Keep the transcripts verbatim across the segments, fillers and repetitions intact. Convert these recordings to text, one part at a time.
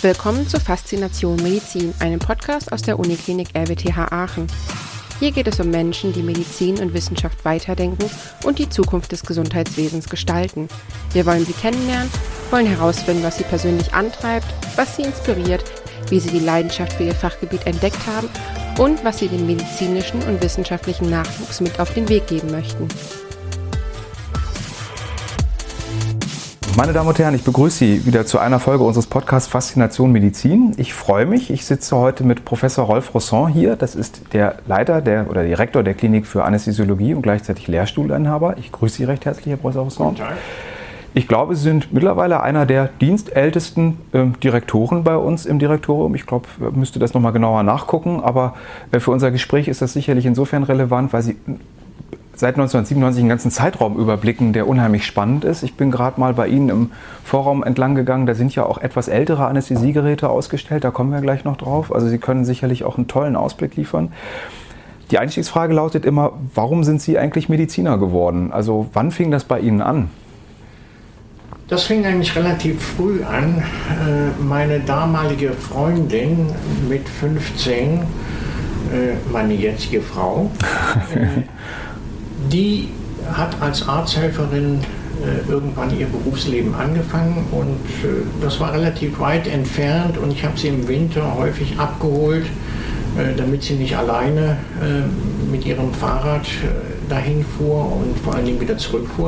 Willkommen zu Faszination Medizin, einem Podcast aus der Uniklinik R W T H Aachen. Hier geht es um Menschen, die Medizin und Wissenschaft weiterdenken und die Zukunft des Gesundheitswesens gestalten. Wir wollen sie kennenlernen, wollen herausfinden, was sie persönlich antreibt, was sie inspiriert, wie sie die Leidenschaft für ihr Fachgebiet entdeckt haben und was sie dem medizinischen und wissenschaftlichen Nachwuchs mit auf den Weg geben möchten. Meine Damen und Herren, ich begrüße Sie wieder zu einer Folge unseres Podcasts Faszination Medizin. Ich freue mich, ich sitze heute mit Professor Rolf Rosson hier. Das ist der Leiter der, oder Direktor der Klinik für Anästhesiologie und gleichzeitig Lehrstuhlinhaber. Ich grüße Sie recht herzlich, Herr Professor Rosson. Guten Tag. Ich glaube, Sie sind mittlerweile einer der dienstältesten äh, Direktoren bei uns im Direktorium. Ich glaube, ich müsste das nochmal genauer nachgucken. Aber äh, für unser Gespräch ist das sicherlich insofern relevant, weil Sie seit neunzehnhundertsiebenundneunzig einen ganzen Zeitraum überblicken, der unheimlich spannend ist. Ich bin gerade mal bei Ihnen im Vorraum entlang gegangen. Da sind ja auch etwas ältere Anästhesiegeräte ausgestellt. Da kommen wir gleich noch drauf. Also Sie können sicherlich auch einen tollen Ausblick liefern. Die Einstiegsfrage lautet immer, warum sind Sie eigentlich Mediziner geworden? Also wann fing das bei Ihnen an? Das fing eigentlich relativ früh an. Meine damalige Freundin mit fünfzehn, meine jetzige Frau, die hat als Arzthelferin äh, irgendwann ihr Berufsleben angefangen und äh, das war relativ weit entfernt und ich habe sie im Winter häufig abgeholt, äh, damit sie nicht alleine äh, mit ihrem Fahrrad äh, dahin fuhr und vor allen Dingen wieder zurückfuhr.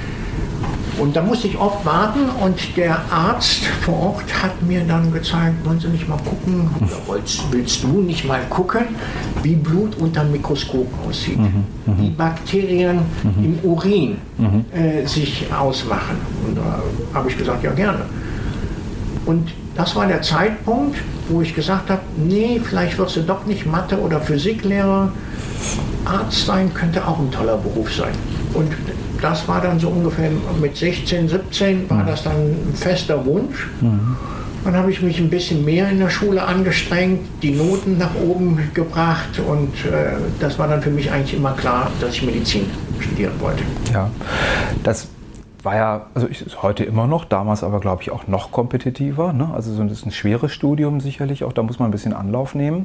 Und da musste ich oft warten und der Arzt vor Ort hat mir dann gezeigt, wollen Sie nicht mal gucken, oder willst, willst du nicht mal gucken, wie Blut unter dem Mikroskop aussieht, mhm, wie Bakterien mhm. im Urin mhm. äh, sich ausmachen. Und da habe ich gesagt, ja gerne. Und das war der Zeitpunkt, wo ich gesagt habe, nee, vielleicht wirst du doch nicht Mathe- oder Physiklehrer. Arzt sein könnte auch ein toller Beruf sein. Und das war dann so ungefähr mit sechzehn, siebzehn war das dann ein fester Wunsch. Mhm. Dann habe ich mich ein bisschen mehr in der Schule angestrengt, die Noten nach oben gebracht und äh, das war dann für mich eigentlich immer klar, dass ich Medizin studieren wollte. Ja, das war ja, also ist heute immer noch, damals aber glaube ich auch noch kompetitiver, ne? Also so, das ist ein schweres Studium sicherlich, auch da muss man ein bisschen Anlauf nehmen.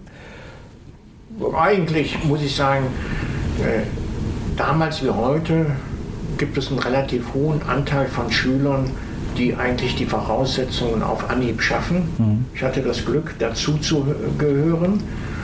Eigentlich muss ich sagen, äh, damals wie heute gibt es einen relativ hohen Anteil von Schülern, die eigentlich die Voraussetzungen auf Anhieb schaffen. Mhm. Ich hatte das Glück, dazu zu gehören.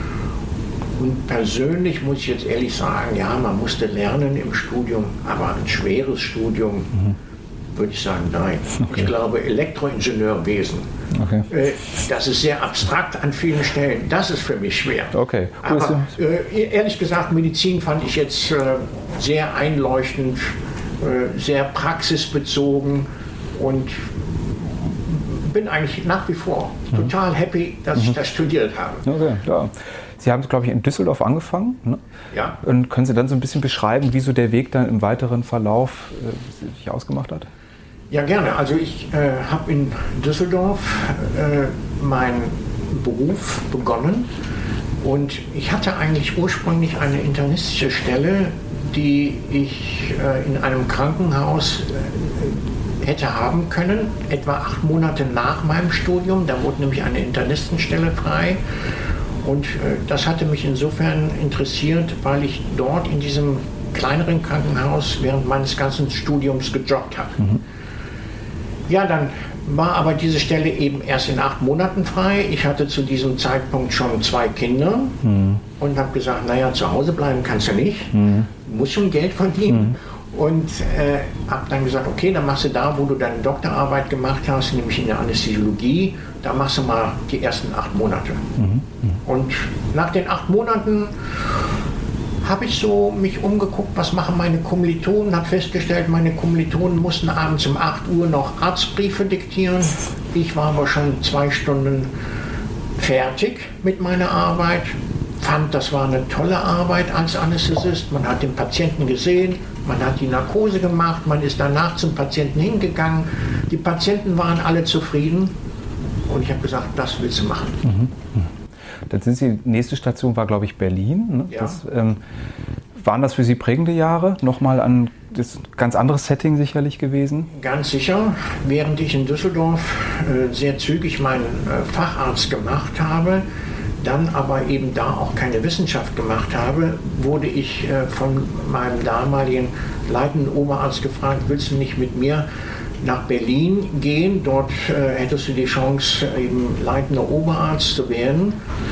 Und persönlich muss ich jetzt ehrlich sagen, ja, man musste lernen im Studium, aber ein schweres Studium, mhm. würde ich sagen, nein. Okay. Ich glaube, Elektroingenieurwesen, okay. äh, das ist sehr abstrakt an vielen Stellen, das ist für mich schwer. Okay. Aber äh, ehrlich gesagt, Medizin fand ich jetzt äh, sehr einleuchtend, äh, sehr praxisbezogen und bin eigentlich nach wie vor mhm. total happy, dass mhm. ich das studiert habe. Okay, ja. Sie haben, glaube ich, in Düsseldorf angefangen. Ne? Ja. Und können Sie dann so ein bisschen beschreiben, wie so der Weg dann im weiteren Verlauf äh, sich ausgemacht hat? Ja, gerne. Also ich äh, habe in Düsseldorf äh, meinen Beruf begonnen und ich hatte eigentlich ursprünglich eine internistische Stelle, die ich äh, in einem Krankenhaus äh, hätte haben können, etwa acht Monate nach meinem Studium. Da wurde nämlich eine Internistenstelle frei. Und äh, das hatte mich insofern interessiert, weil ich dort in diesem kleineren Krankenhaus während meines ganzen Studiums gejobbt habe. Mhm. Ja, dann war aber diese Stelle eben erst in acht Monaten frei. Ich hatte zu diesem Zeitpunkt schon zwei Kinder mhm. und habe gesagt, naja, zu Hause bleiben kannst du nicht, mhm. du musst schon Geld verdienen. Mhm. Und äh, habe dann gesagt, okay, dann machst du da, wo du deine Doktorarbeit gemacht hast, nämlich in der Anästhesiologie, da machst du mal die ersten acht Monate. Mhm. Und nach den acht Monaten habe ich so mich umgeguckt, was machen meine Kommilitonen, habe festgestellt, meine Kommilitonen mussten abends um acht Uhr noch Arztbriefe diktieren. Ich war aber schon zwei Stunden fertig mit meiner Arbeit, fand, das war eine tolle Arbeit als Anästhesist. Man hat den Patienten gesehen, man hat die Narkose gemacht, man ist danach zum Patienten hingegangen. Die Patienten waren alle zufrieden und ich habe gesagt, das willst du machen. Mhm. Dann sind Sie, die nächste Station war, glaube ich, Berlin. Ne? Ja. Das, ähm, waren das für Sie prägende Jahre? Nochmal an das ist ein ganz anderes Setting sicherlich gewesen? Ganz sicher. Während ich in Düsseldorf äh, sehr zügig meinen äh, Facharzt gemacht habe, dann aber eben da auch keine Wissenschaft gemacht habe, wurde ich äh, von meinem damaligen leitenden Oberarzt gefragt, willst du nicht mit mir nach Berlin gehen? Dort äh, hättest du die Chance, eben leitender Oberarzt zu werden.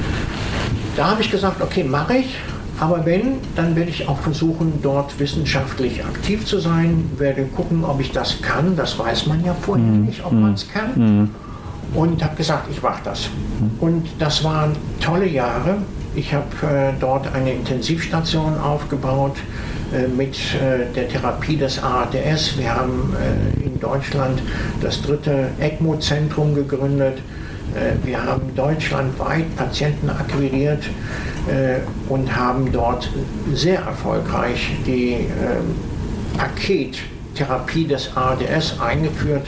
Da habe ich gesagt, okay, mache ich. Aber wenn, dann werde ich auch versuchen, dort wissenschaftlich aktiv zu sein, werde gucken, ob ich das kann. Das weiß man ja vorher mm. nicht, ob mm. man es kann. Mm. Und habe gesagt, ich mache das. Und das waren tolle Jahre. Ich habe äh, dort eine Intensivstation aufgebaut äh, mit äh, der Therapie des A R D S. Wir haben äh, in Deutschland das dritte ECMO-Zentrum gegründet. Äh, wir haben deutschlandweit Patienten akquiriert äh, und haben dort sehr erfolgreich die äh, Pakettherapie des A R D S eingeführt.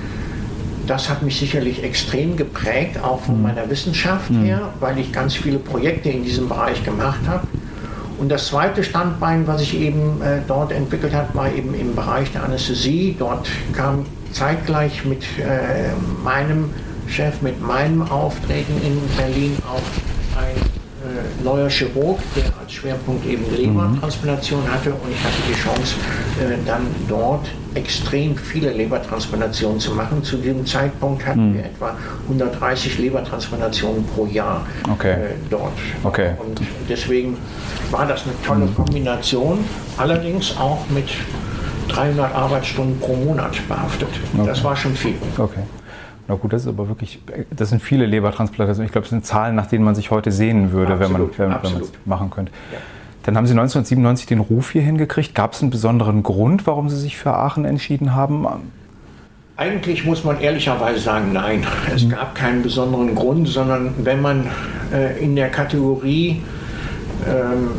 Das hat mich sicherlich extrem geprägt, auch von meiner Wissenschaft her, weil ich ganz viele Projekte in diesem Bereich gemacht habe. Und das zweite Standbein, was ich eben äh, dort entwickelt habe, war eben im Bereich der Anästhesie. Dort kam zeitgleich mit äh, meinem Chef, mit meinem Auftreten in Berlin auch ein äh, neuer Chirurg, der als Schwerpunkt eben Lebertransplantation hatte. Und ich hatte die Chance, äh, dann dort extrem viele Lebertransplantationen zu machen. Zu diesem Zeitpunkt hatten mhm. wir etwa hundertdreißig Lebertransplantationen pro Jahr okay. äh, dort. Okay. Und deswegen war das eine tolle mhm. Kombination, allerdings auch mit dreihundert Arbeitsstunden pro Monat behaftet. Okay. Das war schon viel. Okay. Na gut, das ist aber wirklich, das sind viele Lebertransplantationen. Ich glaube, das sind Zahlen, nach denen man sich heute sehnen würde, absolut, wenn man es machen könnte. Ja. Dann haben Sie neunzehnhundertsiebenundneunzig den Ruf hier hingekriegt. Gab es einen besonderen Grund, warum Sie sich für Aachen entschieden haben? Eigentlich muss man ehrlicherweise sagen, nein. Es mhm. gab keinen besonderen Grund, sondern wenn man äh, in der Kategorie ähm,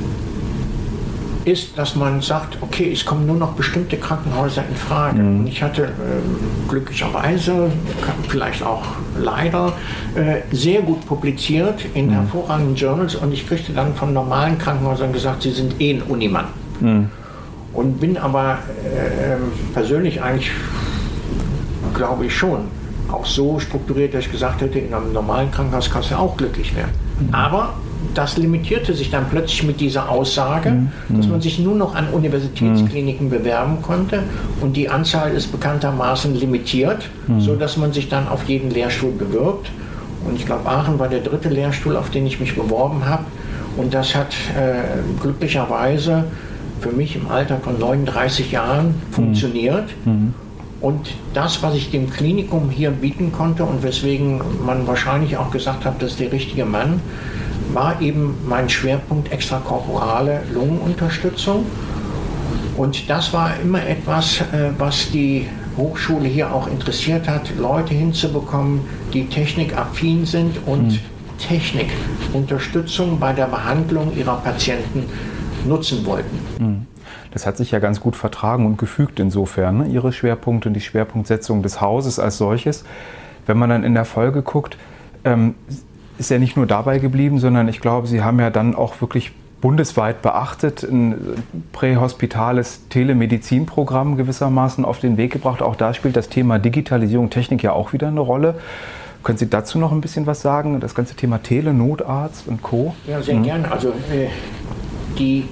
ist, dass man sagt, okay, es kommen nur noch bestimmte Krankenhäuser in Frage. Mhm. Und ich hatte äh, glücklicherweise, vielleicht auch leider, äh, sehr gut publiziert in mhm. hervorragenden Journals und ich kriegte dann von normalen Krankenhäusern gesagt, sie sind eh ein Unimann. Mhm. Und bin aber äh, persönlich eigentlich, glaube ich schon, auch so strukturiert, dass ich gesagt hätte, in einem normalen Krankenhaus kannst du auch glücklich werden. Mhm. Aber das limitierte sich dann plötzlich mit dieser Aussage, mhm. dass man sich nur noch an Universitätskliniken mhm. bewerben konnte und die Anzahl ist bekanntermaßen limitiert, mhm. sodass man sich dann auf jeden Lehrstuhl bewirbt. Und ich glaube, Aachen war der dritte Lehrstuhl, auf den ich mich beworben habe. Und das hat äh, glücklicherweise für mich im Alter von neununddreißig Jahren funktioniert. Mhm. Und das, was ich dem Klinikum hier bieten konnte und weswegen man wahrscheinlich auch gesagt hat, das ist der richtige Mann, war eben mein Schwerpunkt extrakorporale Lungenunterstützung. Und das war immer etwas, was die Hochschule hier auch interessiert hat, Leute hinzubekommen, die technikaffin sind und mhm. Technikunterstützung bei der Behandlung ihrer Patienten nutzen wollten. Mhm. Das hat sich ja ganz gut vertragen und gefügt insofern, ne? Ihre Schwerpunkte und die Schwerpunktsetzung des Hauses als solches. Wenn man dann in der Folge guckt, ähm, ist ja nicht nur dabei geblieben, sondern ich glaube, Sie haben ja dann auch wirklich bundesweit beachtet, ein prähospitales Telemedizinprogramm gewissermaßen auf den Weg gebracht. Auch da spielt das Thema Digitalisierung, Technik ja auch wieder eine Rolle. Können Sie dazu noch ein bisschen was sagen? Das ganze Thema Tele, Notarzt und Co.? Ja, sehr mhm. gerne. Also äh, die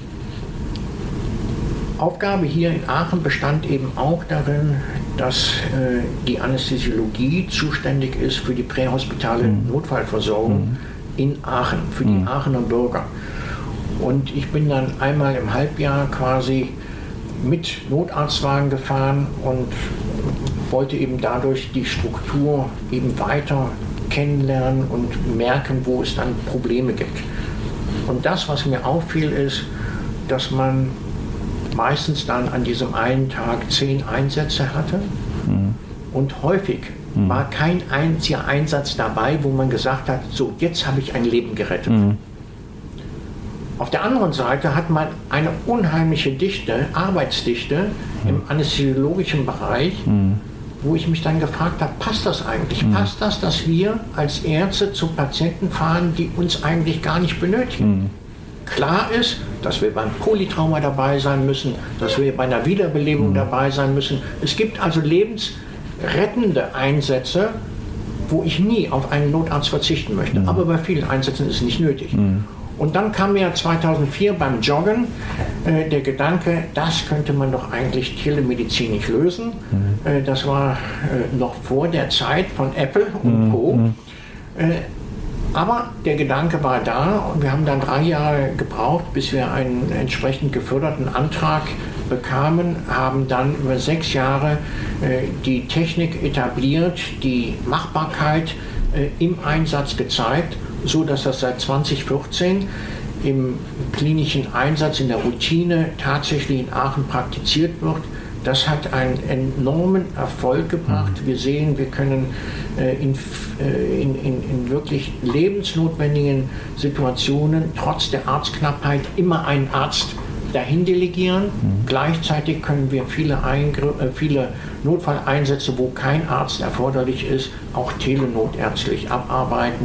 Aufgabe hier in Aachen bestand eben auch darin, dass äh, die Anästhesiologie zuständig ist für die prähospitale mhm. Notfallversorgung mhm. in Aachen, für mhm. die Aachener Bürger. Und ich bin dann einmal im Halbjahr quasi mit Notarztwagen gefahren und wollte eben dadurch die Struktur eben weiter kennenlernen und merken, wo es dann Probleme gibt. Und das, was mir auffiel, ist, dass man meistens dann an diesem einen Tag zehn Einsätze hatte mhm. und häufig mhm. war kein einziger Einsatz dabei, wo man gesagt hat, so jetzt habe ich ein Leben gerettet. Mhm. Auf der anderen Seite hat man eine unheimliche Dichte, Arbeitsdichte mhm. im anästhesiologischen Bereich, mhm. wo ich mich dann gefragt habe, passt das eigentlich? Mhm. Passt das, dass wir als Ärzte zu Patienten fahren, die uns eigentlich gar nicht benötigen? Mhm. klar ist, dass wir beim Polytrauma dabei sein müssen, dass wir bei einer Wiederbelebung mhm. dabei sein müssen. Es gibt also lebensrettende Einsätze, wo ich nie auf einen Notarzt verzichten möchte. Mhm. Aber bei vielen Einsätzen ist es nicht nötig. Mhm. Und dann kam mir zweitausendvier beim Joggen äh, der Gedanke, das könnte man doch eigentlich telemedizinisch lösen. Mhm. Äh, das war äh, noch vor der Zeit von Apple und mhm. Co. Äh, aber der Gedanke war da und wir haben dann drei Jahre gebraucht, bis wir einen entsprechend geförderten Antrag bekamen, haben dann über sechs Jahre äh, die Technik etabliert, die Machbarkeit äh, im Einsatz gezeigt, so dass das seit zweitausendvierzehn im klinischen Einsatz in der Routine tatsächlich in Aachen praktiziert wird. Das hat einen enormen Erfolg gebracht. Wir sehen, wir können äh, in, äh, in, in, in wirklich lebensnotwendigen Situationen trotz der Arztknappheit immer einen Arzt dahin delegieren. Mhm. Gleichzeitig können wir viele, Eingr- äh, viele Notfalleinsätze, wo kein Arzt erforderlich ist, auch telenotärztlich abarbeiten,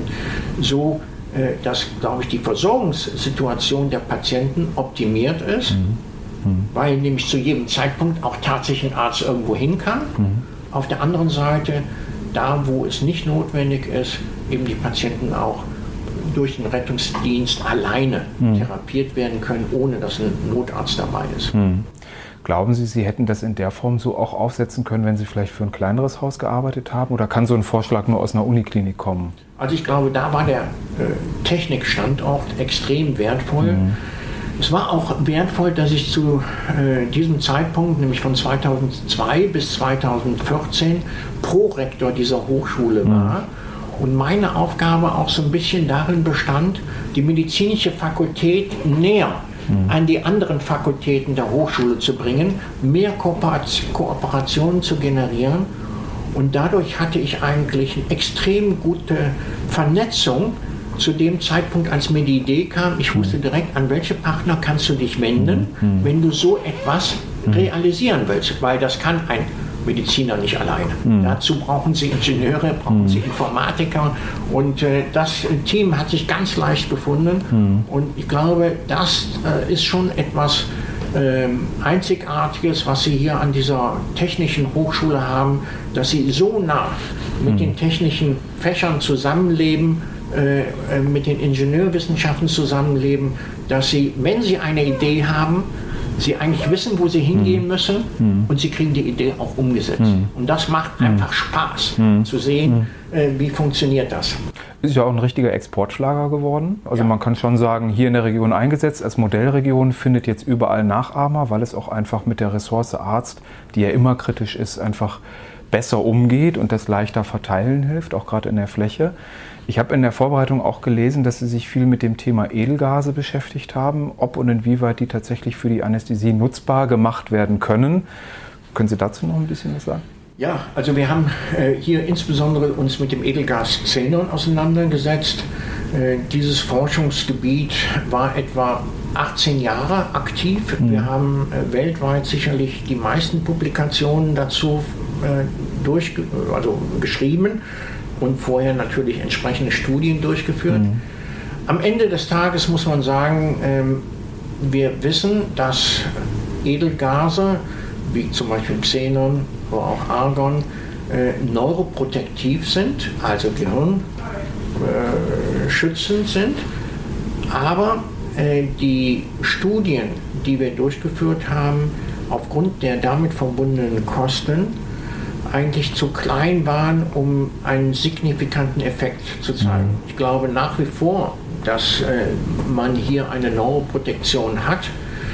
so äh, dass, glaube ich, die Versorgungssituation der Patienten optimiert ist, mhm. Mhm. weil nämlich zu jedem Zeitpunkt auch tatsächlich ein Arzt irgendwo hin kann. Mhm. Auf der anderen Seite, da wo es nicht notwendig ist, eben die Patienten auch durch den Rettungsdienst alleine hm. therapiert werden können, ohne dass ein Notarzt dabei ist. Hm. Glauben Sie, Sie hätten das in der Form so auch aufsetzen können, wenn Sie vielleicht für ein kleineres Haus gearbeitet haben? Oder kann so ein Vorschlag nur aus einer Uniklinik kommen? Also ich glaube, da war der äh, Technikstandort extrem wertvoll. Hm. Es war auch wertvoll, dass ich zu äh, diesem Zeitpunkt, nämlich von zweitausendzwei bis zweitausendvierzehn, Prorektor dieser Hochschule war. Hm. Und meine Aufgabe auch so ein bisschen darin bestand, die medizinische Fakultät näher mhm. an die anderen Fakultäten der Hochschule zu bringen, mehr Kooperationen zu generieren. Und dadurch hatte ich eigentlich eine extrem gute Vernetzung zu dem Zeitpunkt, als mir die Idee kam. Ich wusste direkt, an welche Partner kannst du dich wenden, mhm. wenn du so etwas mhm. realisieren willst, weil das kann ein Mediziner nicht alleine. Mhm. Dazu brauchen sie Ingenieure, brauchen mhm. sie Informatiker und äh, das Team hat sich ganz leicht gefunden mhm. und ich glaube, das äh, ist schon etwas äh, Einzigartiges, was Sie hier an dieser technischen Hochschule haben, dass Sie so nah mit mhm. den technischen Fächern zusammenleben, äh, mit den Ingenieurwissenschaften zusammenleben, dass Sie, wenn Sie eine Idee haben, Sie eigentlich wissen, wo sie hingehen müssen mhm. und sie kriegen die Idee auch umgesetzt. Mhm. Und das macht mhm. einfach Spaß mhm. zu sehen, mhm. äh, wie funktioniert das. Ist ja auch ein richtiger Exportschlager geworden. Also ja. man kann schon sagen, hier in der Region eingesetzt als Modellregion, findet jetzt überall Nachahmer, weil es auch einfach mit der Ressource Arzt, die ja immer kritisch ist, einfach besser umgeht und das leichter verteilen hilft, auch gerade in der Fläche. Ich habe in der Vorbereitung auch gelesen, dass Sie sich viel mit dem Thema Edelgase beschäftigt haben, ob und inwieweit die tatsächlich für die Anästhesie nutzbar gemacht werden können. Können Sie dazu noch ein bisschen was sagen? Ja, also wir haben äh, hier insbesondere uns mit dem Edelgas Xenon auseinandergesetzt. Äh, dieses Forschungsgebiet war etwa achtzehn Jahre aktiv. Mhm. Wir haben äh, weltweit sicherlich die meisten Publikationen dazu äh, durch, also geschrieben. Und vorher natürlich entsprechende Studien durchgeführt. Mhm. Am Ende des Tages muss man sagen, ähm, wir wissen, dass Edelgase, wie zum Beispiel Xenon oder auch Argon, äh, neuroprotektiv sind, also gehirnschützend äh, sind. Aber äh, die Studien, die wir durchgeführt haben, aufgrund der damit verbundenen Kosten, eigentlich zu klein waren, um einen signifikanten Effekt zu zeigen. Mhm. Ich glaube nach wie vor, dass äh, man hier eine Neuroprotektion hat,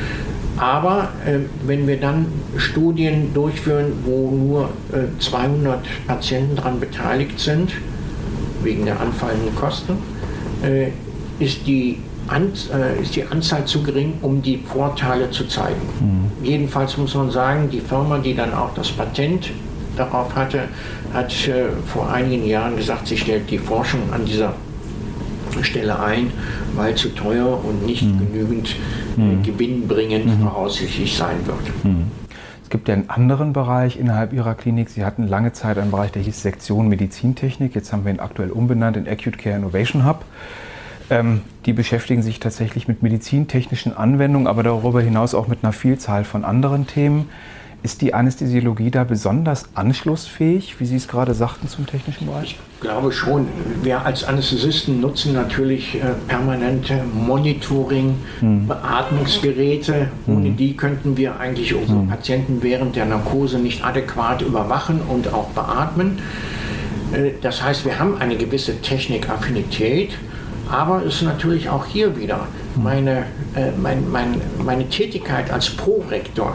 aber äh, wenn wir dann Studien durchführen, wo nur äh, zweihundert Patienten daran beteiligt sind, wegen der anfallenden Kosten, äh, ist die An, äh, ist die Anzahl zu gering, um die Vorteile zu zeigen. Mhm. Jedenfalls muss man sagen, die Firma, die dann auch das Patent darauf hatte, hat äh, vor einigen Jahren gesagt, sie stellt die Forschung an dieser Stelle ein, weil zu teuer und nicht mhm. genügend äh, mhm. gewinnbringend mhm. voraussichtlich sein wird. Mhm. Es gibt ja einen anderen Bereich innerhalb Ihrer Klinik. Sie hatten lange Zeit einen Bereich, der hieß Sektion Medizintechnik. Jetzt haben wir ihn aktuell umbenannt in Acute Care Innovation Hub. Ähm, die beschäftigen sich tatsächlich mit medizintechnischen Anwendungen, aber darüber hinaus auch mit einer Vielzahl von anderen Themen. Ist die Anästhesiologie da besonders anschlussfähig, wie Sie es gerade sagten, zum technischen Bereich? Ich glaube schon. Wir als Anästhesisten nutzen natürlich äh, permanente Monitoring, hm. Beatmungsgeräte. Hm. Ohne die könnten wir eigentlich unsere hm. Patienten während der Narkose nicht adäquat überwachen und auch beatmen. Äh, das heißt, wir haben eine gewisse Technikaffinität, aber es ist natürlich auch hier wieder meine, äh, mein, mein, meine Tätigkeit als Prorektor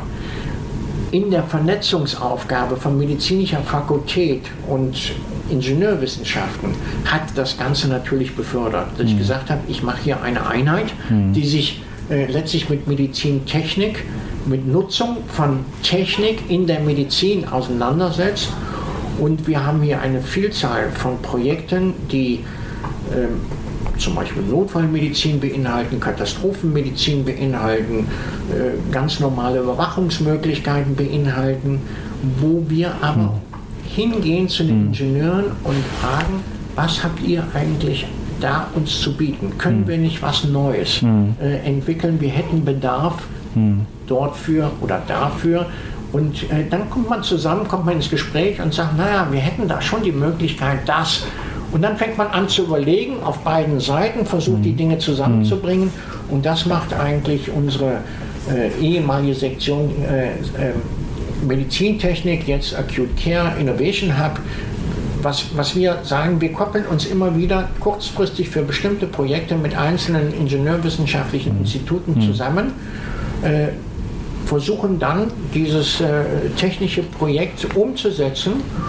in der Vernetzungsaufgabe von medizinischer Fakultät und Ingenieurwissenschaften hat das Ganze natürlich befördert. Dass mhm. ich gesagt habe, ich mache hier eine Einheit, mhm. die sich äh, letztlich mit Medizintechnik, mit Nutzung von Technik in der Medizin auseinandersetzt. Und wir haben hier eine Vielzahl von Projekten, die ähm, zum Beispiel Notfallmedizin beinhalten, Katastrophenmedizin beinhalten, äh, ganz normale Überwachungsmöglichkeiten beinhalten, wo wir aber mhm. hingehen zu den Ingenieuren und fragen, was habt ihr eigentlich da uns zu bieten? Können mhm. wir nicht was Neues mhm. äh, entwickeln? Wir hätten Bedarf mhm. dort für oder dafür. Und äh, dann kommt man zusammen, kommt man ins Gespräch und sagt, naja, wir hätten da schon die Möglichkeit, das. Und dann fängt man an zu überlegen, auf beiden Seiten, versucht die Dinge zusammenzubringen. Und das macht eigentlich unsere äh, ehemalige Sektion äh, äh, Medizintechnik, jetzt Acute Care Innovation Hub. Was, was wir sagen, wir koppeln uns immer wieder kurzfristig für bestimmte Projekte mit einzelnen ingenieurwissenschaftlichen Instituten zusammen, äh, versuchen dann dieses äh, technische Projekt umzusetzen.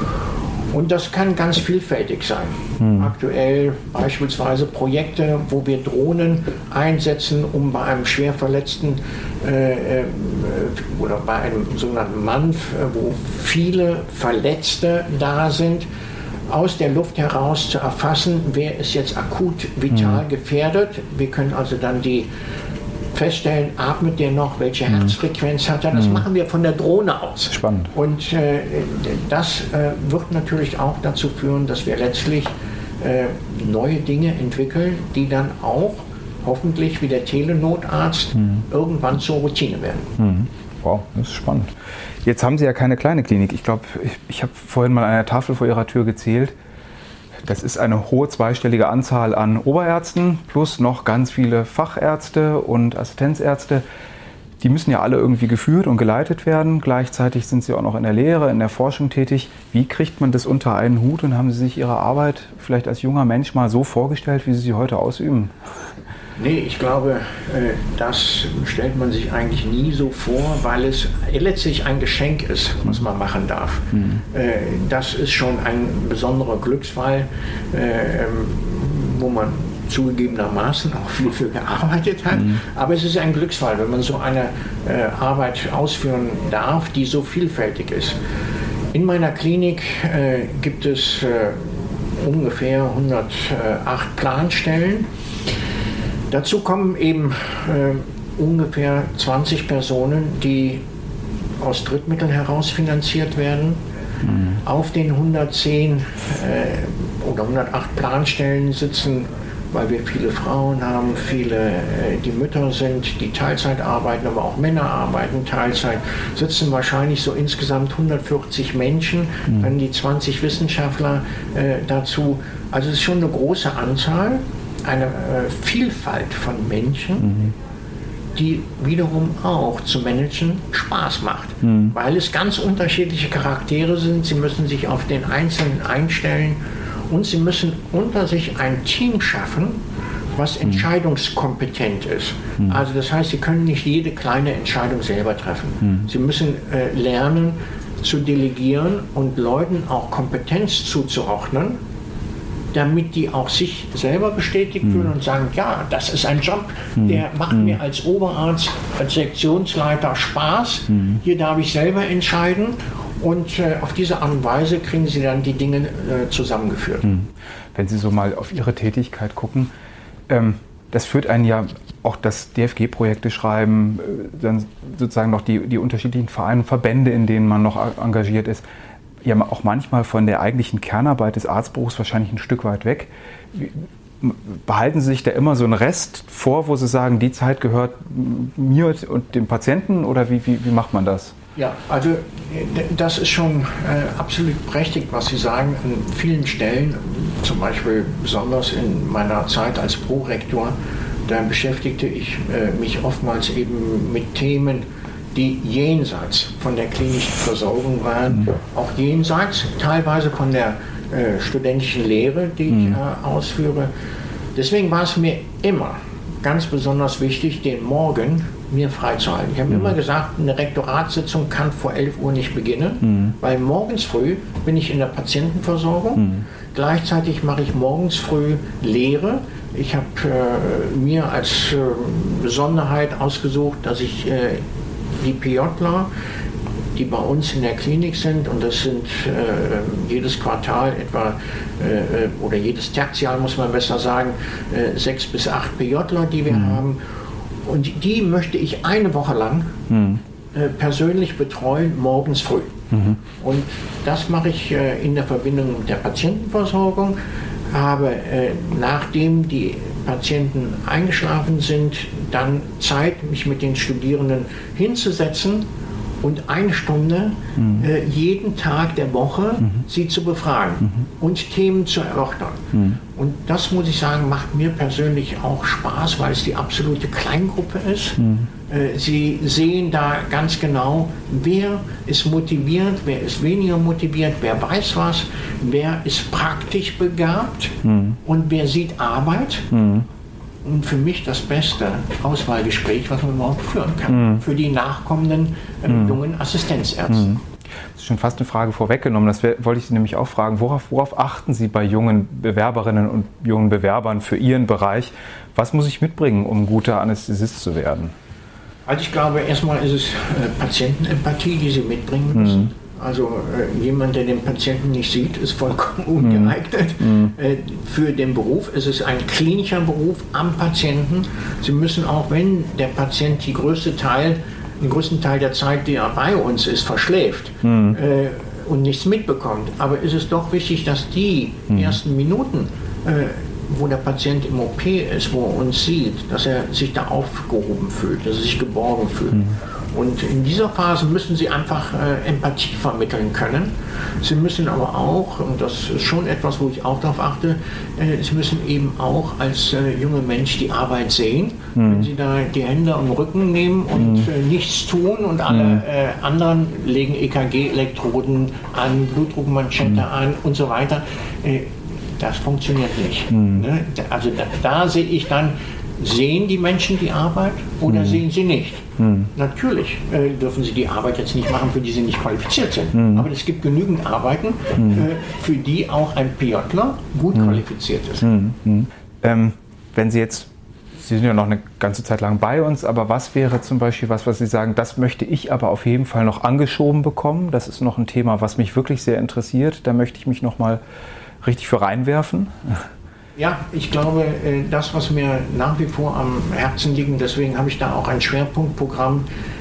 Und das kann ganz vielfältig sein. Hm. Aktuell beispielsweise Projekte, wo wir Drohnen einsetzen, um bei einem schwer Verletzten äh, äh, oder bei einem sogenannten M A N F, äh, wo viele Verletzte da sind, aus der Luft heraus zu erfassen, wer ist jetzt akut vital hm. gefährdet. Wir können also dann die feststellen, atmet der noch, welche mhm. Herzfrequenz hat er. Das mhm. machen wir von der Drohne aus. Spannend. Und äh, das äh, wird natürlich auch dazu führen, dass wir letztlich äh, neue Dinge entwickeln, die dann auch hoffentlich wie der Telenotarzt mhm. irgendwann zur Routine werden. Mhm. Wow, das ist spannend. Jetzt haben Sie ja keine kleine Klinik. Ich glaube, ich, ich habe vorhin mal an einer Tafel vor Ihrer Tür gezählt. Das ist eine hohe zweistellige Anzahl an Oberärzten plus noch ganz viele Fachärzte und Assistenzärzte. Die müssen ja alle irgendwie geführt und geleitet werden. Gleichzeitig sind sie auch noch in der Lehre, in der Forschung tätig. Wie kriegt man das unter einen Hut und haben Sie sich Ihre Arbeit vielleicht als junger Mensch mal so vorgestellt, wie Sie sie heute ausüben? Nee, ich glaube, das stellt man sich eigentlich nie so vor, weil es letztlich ein Geschenk ist, was man machen darf. Mhm. Das ist schon ein besonderer Glücksfall, wo man zugegebenermaßen auch viel für gearbeitet hat. Mhm. Aber es ist ein Glücksfall, wenn man so eine Arbeit ausführen darf, die so vielfältig ist. In meiner Klinik gibt es ungefähr hundertacht Planstellen. Dazu kommen eben äh, ungefähr zwanzig Personen, die aus Drittmitteln heraus finanziert werden. Mhm. Auf den hundertzehn äh, oder hundertacht Planstellen sitzen, weil wir viele Frauen haben, viele, äh, die Mütter sind, die Teilzeit arbeiten, aber auch Männer arbeiten Teilzeit, sitzen wahrscheinlich so insgesamt hundertvierzig Menschen, mhm. dann die zwanzig Wissenschaftler äh, dazu. Also es ist schon eine große Anzahl. Eine äh, Vielfalt von Menschen, mhm. die wiederum auch zu managen Spaß macht, mhm. weil es ganz unterschiedliche Charaktere sind. Sie müssen sich auf den Einzelnen einstellen und sie müssen unter sich ein Team schaffen, was mhm. entscheidungskompetent ist. Mhm. Also das heißt, sie können nicht jede kleine Entscheidung selber treffen. Mhm. Sie müssen äh, lernen zu delegieren und Leuten auch Kompetenz zuzuordnen, damit die auch sich selber bestätigt mhm. fühlen und sagen, ja, das ist ein Job, der mhm. macht mhm. mir als Oberarzt, als Sektionsleiter Spaß, mhm. hier darf ich selber entscheiden und äh, auf diese Art und Weise kriegen sie dann die Dinge äh, zusammengeführt. Mhm. Wenn Sie so mal auf Ihre Tätigkeit gucken, ähm, das führt einen ja auch das D F G-Projekte schreiben, äh, dann sozusagen noch die, die unterschiedlichen Vereine, Verbände, in denen man noch engagiert ist, ja auch manchmal von der eigentlichen Kernarbeit des Arztberufs wahrscheinlich ein Stück weit weg. Wie, behalten Sie sich da immer so einen Rest vor, wo Sie sagen, die Zeit gehört mir und dem Patienten, oder wie, wie, wie macht man das? Ja, also das ist schon äh, absolut berechtigt, was Sie sagen. An vielen Stellen, zum Beispiel besonders in meiner Zeit als Prorektor, da beschäftigte ich äh, mich oftmals eben mit Themen, die jenseits von der klinischen Versorgung waren, mhm. auch jenseits teilweise von der äh, studentischen Lehre, die mhm. ich äh, ausführe. Deswegen war es mir immer ganz besonders wichtig, den Morgen mir freizuhalten. Ich habe mhm. immer gesagt, eine Rektoratssitzung kann vor elf Uhr nicht beginnen, mhm. weil morgens früh bin ich in der Patientenversorgung. Mhm. Gleichzeitig mache ich morgens früh Lehre. Ich habe äh, mir als äh, Besonderheit ausgesucht, dass ich äh, die PJler, die bei uns in der Klinik sind, und das sind äh, jedes Quartal etwa, äh, oder jedes Tertial muss man besser sagen, äh, sechs bis acht PJler, die wir mhm. haben. Und die möchte ich eine Woche lang mhm. äh, persönlich betreuen, morgens früh. Mhm. Und das mache ich äh, in der Verbindung mit der Patientenversorgung. Habe, äh, nachdem die Patienten eingeschlafen sind, dann Zeit, mich mit den Studierenden hinzusetzen und eine Stunde mhm. äh, jeden Tag der Woche mhm. sie zu befragen mhm. und Themen zu erörtern. Mhm. Und das, muss ich sagen, macht mir persönlich auch Spaß, weil es die absolute Kleingruppe ist. Mhm. Äh, sie sehen da ganz genau, wer ist motiviert, wer ist weniger motiviert, wer weiß was, wer ist praktisch begabt mhm. und wer sieht Arbeit. Mhm. Und für mich das beste Auswahlgespräch, was man überhaupt führen kann, mhm. für die nachkommenden äh, mhm. jungen Assistenzärzte. Mhm. Das ist schon fast eine Frage vorweggenommen. Das wär, wollte ich Sie nämlich auch fragen. Worauf, worauf achten Sie bei jungen Bewerberinnen und jungen Bewerbern für Ihren Bereich? Was muss ich mitbringen, um guter Anästhesist zu werden? Also ich glaube, erstmal ist es äh, Patientenempathie, die Sie mitbringen müssen. Mhm. Also äh, jemand, der den Patienten nicht sieht, ist vollkommen ungeeignet mhm. äh, für den Beruf. Es ist ein klinischer Beruf am Patienten. Sie müssen auch, wenn der Patient die größte Teil, den größten Teil der Zeit, die er bei uns ist, verschläft mhm. äh, und nichts mitbekommt. Aber es ist doch wichtig, dass die mhm. ersten Minuten, äh, wo der Patient im O P ist, wo er uns sieht, dass er sich da aufgehoben fühlt, dass er sich geborgen fühlt. Mhm. Und in dieser Phase müssen Sie einfach äh, Empathie vermitteln können. Sie müssen aber auch, und das ist schon etwas, wo ich auch darauf achte, äh, Sie müssen eben auch als äh, junger Mensch die Arbeit sehen. Mhm. Wenn Sie da die Hände am Rücken nehmen und mhm. äh, nichts tun und alle mhm. äh, anderen legen E K G-Elektroden an, Blutdruckmanschette mhm. an und so weiter, äh, das funktioniert nicht. Mhm. Ne? Also da, da sehe ich dann, sehen die Menschen die Arbeit oder mhm. sehen sie nicht? Mhm. Natürlich äh, dürfen sie die Arbeit jetzt nicht machen, für die sie nicht qualifiziert sind. Mhm. Aber es gibt genügend Arbeiten, mhm. äh, für die auch ein PJler gut mhm. qualifiziert ist. Mhm. Mhm. Ähm, wenn Sie jetzt, Sie sind ja noch eine ganze Zeit lang bei uns, aber was wäre zum Beispiel was, was Sie sagen, das möchte ich aber auf jeden Fall noch angeschoben bekommen? Das ist noch ein Thema, was mich wirklich sehr interessiert. Da möchte ich mich noch mal richtig für reinwerfen. Ja, ich glaube, das, was mir nach wie vor am Herzen liegt, deswegen habe ich da auch ein Schwerpunktprogramm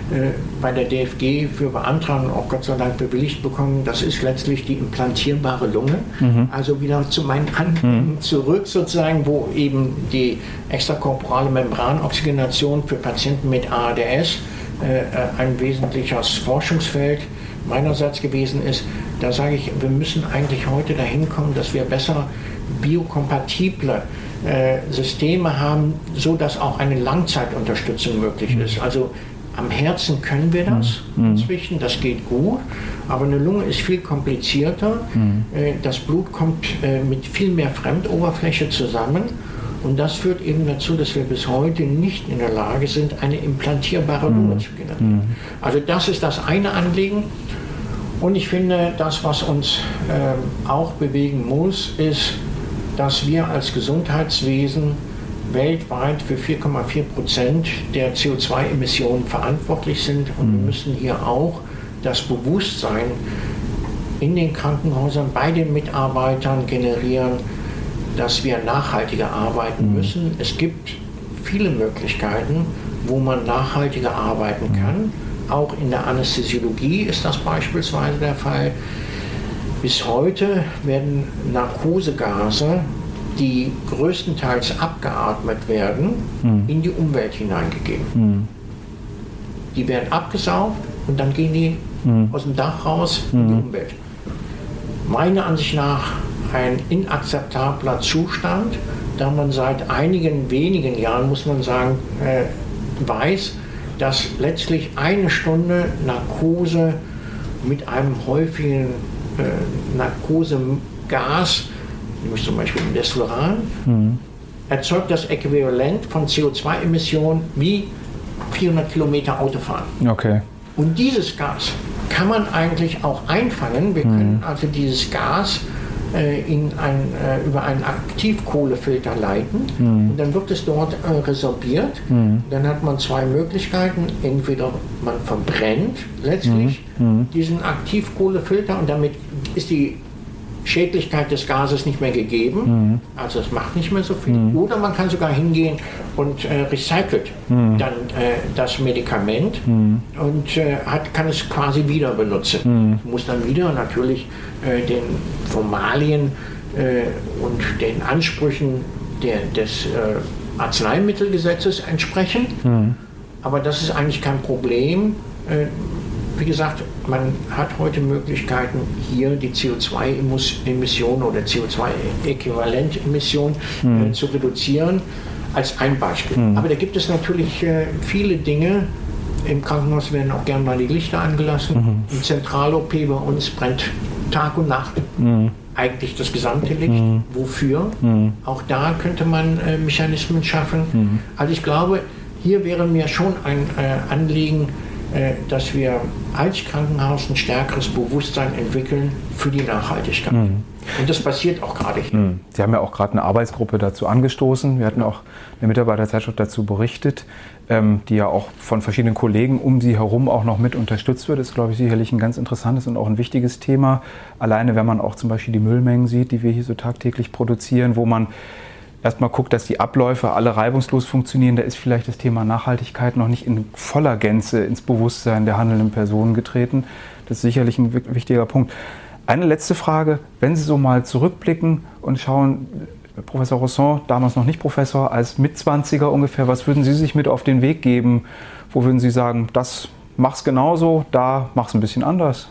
bei der D F G für beantragen, auch Gott sei Dank bewilligt bekommen, das ist letztlich die implantierbare Lunge. Mhm. Also wieder zu meinen Anfängen mhm. zurück sozusagen, wo eben die extrakorporale Membranoxygenation für Patienten mit A R D S äh, ein wesentliches Forschungsfeld meinerseits gewesen ist. Da sage ich, wir müssen eigentlich heute dahin kommen, dass wir besser biokompatible äh, Systeme haben, so dass auch eine Langzeitunterstützung möglich ist. Also am Herzen können wir das mhm. inzwischen, das geht gut, aber eine Lunge ist viel komplizierter. Mhm. Äh, das Blut kommt äh, mit viel mehr Fremdoberfläche zusammen und das führt eben dazu, dass wir bis heute nicht in der Lage sind, eine implantierbare mhm. Lunge zu generieren. Mhm. Also das ist das eine Anliegen. Und ich finde, das, was uns äh, auch bewegen muss, ist, dass wir als Gesundheitswesen weltweit für vier Komma vier Prozent der C O zwei Emissionen verantwortlich sind. Und mhm. wir müssen hier auch das Bewusstsein in den Krankenhäusern, bei den Mitarbeitern generieren, dass wir nachhaltiger arbeiten mhm. müssen. Es gibt viele Möglichkeiten, wo man nachhaltiger arbeiten kann. Auch in der Anästhesiologie ist das beispielsweise der Fall. Bis heute werden Narkosegase die größtenteils abgeatmet werden, mhm. in die Umwelt hineingegeben. Mhm. Die werden abgesaugt und dann gehen die mhm. aus dem Dach raus mhm. in die Umwelt. Meiner Ansicht nach ein inakzeptabler Zustand, da man seit einigen wenigen Jahren, muss man sagen, äh, weiß, dass letztlich eine Stunde Narkose mit einem häufigen äh, Narkosegas, nämlich zum Beispiel Desfluran, mhm. erzeugt das Äquivalent von C O zwei Emissionen wie vierhundert Kilometer Autofahren. Okay. Und dieses Gas kann man eigentlich auch einfangen. Wir mhm. können also dieses Gas äh, in ein, äh, über einen Aktivkohlefilter leiten mhm. und dann wird es dort äh, resorbiert. Mhm. Dann hat man zwei Möglichkeiten. Entweder man verbrennt letztlich mhm. diesen Aktivkohlefilter und damit ist die Schädlichkeit des Gases nicht mehr gegeben, mhm. also es macht nicht mehr so viel. Mhm. Oder man kann sogar hingehen und äh, recycelt mhm. dann äh, das Medikament mhm. und äh, hat, kann es quasi wieder benutzen. Mhm. Muss dann wieder natürlich äh, den Formalien äh, und den Ansprüchen der, des äh, Arzneimittelgesetzes entsprechen. Mhm. Aber das ist eigentlich kein Problem. Äh, Wie gesagt, man hat heute Möglichkeiten, hier die C O zwei Emissionen oder C O zwei Äquivalentemissionen mhm. äh, zu reduzieren, als ein Beispiel. Mhm. Aber da gibt es natürlich äh, viele Dinge. Im Krankenhaus werden auch gerne mal die Lichter angelassen. Mhm. Im Zentral-O P bei uns brennt Tag und Nacht mhm. eigentlich das gesamte Licht. Mhm. Wofür? Mhm. Auch da könnte man äh, Mechanismen schaffen. Mhm. Also ich glaube, hier wäre mir schon ein äh, Anliegen, dass wir als Krankenhaus ein stärkeres Bewusstsein entwickeln für die Nachhaltigkeit. Mhm. Und das passiert auch gerade hier. Mhm. Sie haben ja auch gerade eine Arbeitsgruppe dazu angestoßen. Wir hatten auch eine Mitarbeiterzeitschrift dazu berichtet, ähm, die ja auch von verschiedenen Kollegen um Sie herum auch noch mit unterstützt wird. Das ist, glaube ich, sicherlich ein ganz interessantes und auch ein wichtiges Thema. Alleine, wenn man auch zum Beispiel die Müllmengen sieht, die wir hier so tagtäglich produzieren, wo man erstmal guckt, dass die Abläufe alle reibungslos funktionieren. Da ist vielleicht das Thema Nachhaltigkeit noch nicht in voller Gänze ins Bewusstsein der handelnden Personen getreten. Das ist sicherlich ein wichtiger Punkt. Eine letzte Frage. Wenn Sie so mal zurückblicken und schauen, Professor Rosson, damals noch nicht Professor, als Mitzwanziger ungefähr, was würden Sie sich mit auf den Weg geben? Wo würden Sie sagen, das mach's genauso, da mach's ein bisschen anders?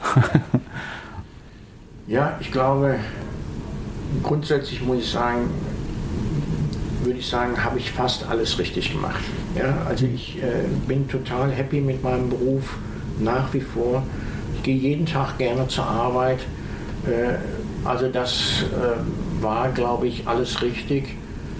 Ja, ich glaube, grundsätzlich muss ich sagen, würde ich sagen, habe ich fast alles richtig gemacht. Ja, also ich äh, bin total happy mit meinem Beruf, nach wie vor. Ich gehe jeden Tag gerne zur Arbeit. Äh, also das äh, war, glaube ich, alles richtig.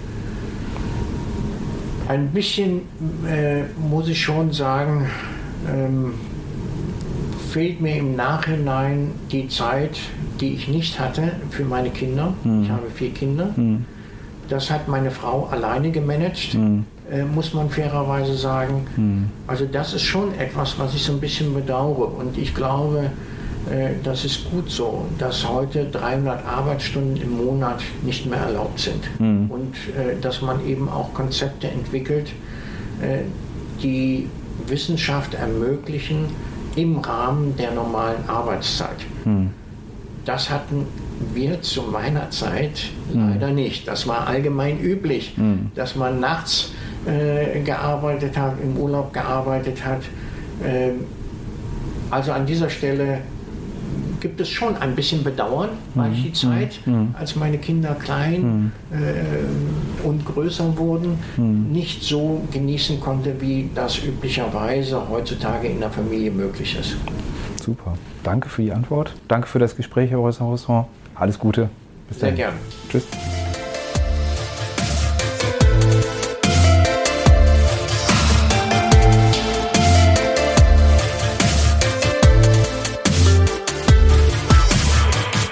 Ein bisschen äh, muss ich schon sagen, ähm, fehlt mir im Nachhinein die Zeit, die ich nicht hatte für meine Kinder. Mhm. Ich habe vier Kinder. Mhm. Das hat meine Frau alleine gemanagt, mhm. äh, muss man fairerweise sagen. Mhm. Also das ist schon etwas, was ich so ein bisschen bedauere. Und ich glaube, äh, das ist gut so, dass heute dreihundert Arbeitsstunden im Monat nicht mehr erlaubt sind. Mhm. Und äh, dass man eben auch Konzepte entwickelt, äh, die Wissenschaft ermöglichen im Rahmen der normalen Arbeitszeit. Mhm. Das hatten wir zu meiner Zeit leider mhm. nicht. Das war allgemein üblich, mhm. dass man nachts äh, gearbeitet hat, im Urlaub gearbeitet hat. Äh, also an dieser Stelle gibt es schon ein bisschen Bedauern, mhm. weil ich die Zeit, mhm. als meine Kinder klein mhm. äh, und größer wurden, mhm. nicht so genießen konnte, wie das üblicherweise heutzutage in der Familie möglich ist. Super. Danke für die Antwort. Danke für das Gespräch, Herr Rosson. Alles Gute. Bis dann. Sehr gerne. Tschüss.